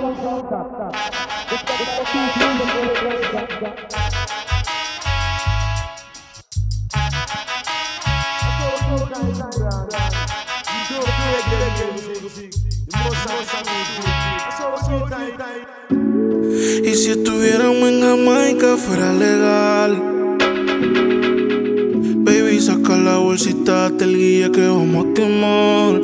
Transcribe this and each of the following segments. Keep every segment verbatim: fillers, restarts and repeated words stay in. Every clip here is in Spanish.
Y si estuviéramos en Jamaica fuera legal. Baby, saca la bolsita, te el guía que vamos a quemar.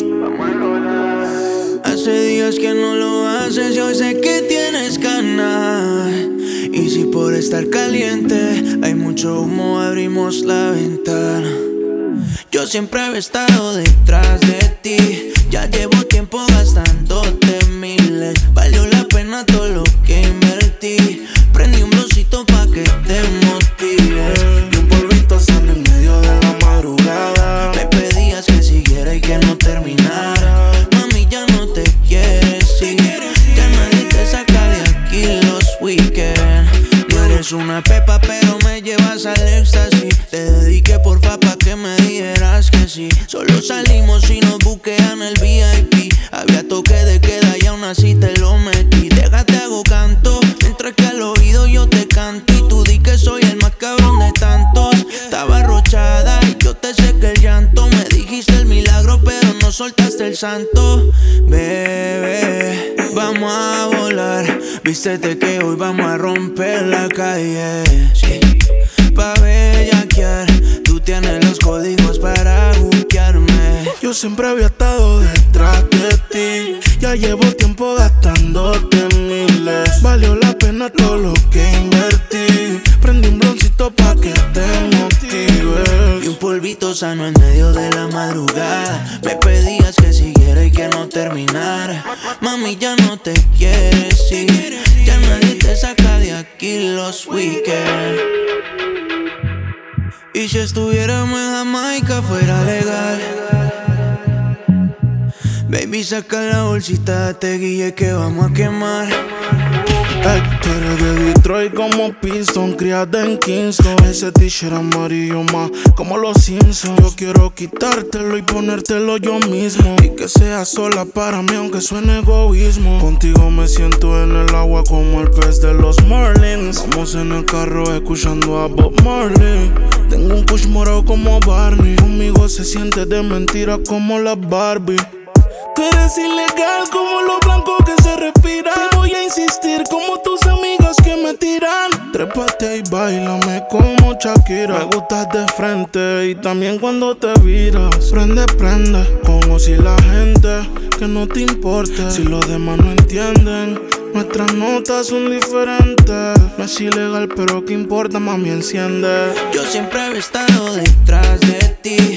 Hace días que no lo haces, yo sé que tienes ganas. Y si por estar caliente hay mucho humo, abrimos la ventana. Yo siempre he estado detrás de ti. Ya llevo tiempo gastándote miles. Valió la pena todo lo que invertí. Prendí un blowcito pa' que te motive. Y un polvito sano en medio de la madrugada. Me pedías que siguiera y que no terminara. Mami, ya no te quieres ir. Ya nadie te saca de aquí los weekends. No eres una pepa pero me llevas al éxtasis. Te dediqué porfa pa' que me dijeras que sí. Solo salimos y nos buquean el V I P. Había toque de queda y aún así te lo metí. Déjate hago canto, mientras que al oído yo te canto. Y tú di que soy el más cabrón de tantos. Estaba arrochada y yo te sequé el llanto. Me dijiste el milagro pero no soltaste el santo. Bebé, vamos a volar. Vístete que hoy vamos a romper la calle. Sí. Pa' bellaquear, tú tienes los códigos para buquearme. Yo siempre había estado detrás de ti. Ya llevo tiempo gastándote miles. Valió la pena todo lo que invertí. Prendí un bloncito pa' que te motives. Y un polvito sano en medio de la madrugada. Me pedías que siguiera y que no terminara. Mami, ya no te quieres ir. Ya nadie te saca de aquí los weekends. Y si estuviéramos en Jamaica fuera legal. Baby, saca la bolsita, te guille que vamos a quemar. Ey, tú eres de Detroit como Piston, criada en Kingston. Ese t-shirt amarillo más como los Simpsons. Yo quiero quitártelo y ponértelo yo mismo. Y que sea sola para mí aunque suene egoísmo. Contigo me siento en el agua como el pez de los Marlins. Vamos en el carro escuchando a Bob Marley. Tengo un push morado como Barney. Conmigo se siente de mentira como la Barbie. Tú eres ilegal como lo blanco que se respira. Te voy a insistir como tus amigas que me tiran. Trépate y bailame como Shakira. Me gustas de frente y también cuando te viras. Prende, prende, como si la gente que no te importe. Si los demás no entienden, nuestras notas son diferentes. No es ilegal pero qué importa, mami, enciende. Yo siempre he estado detrás de ti.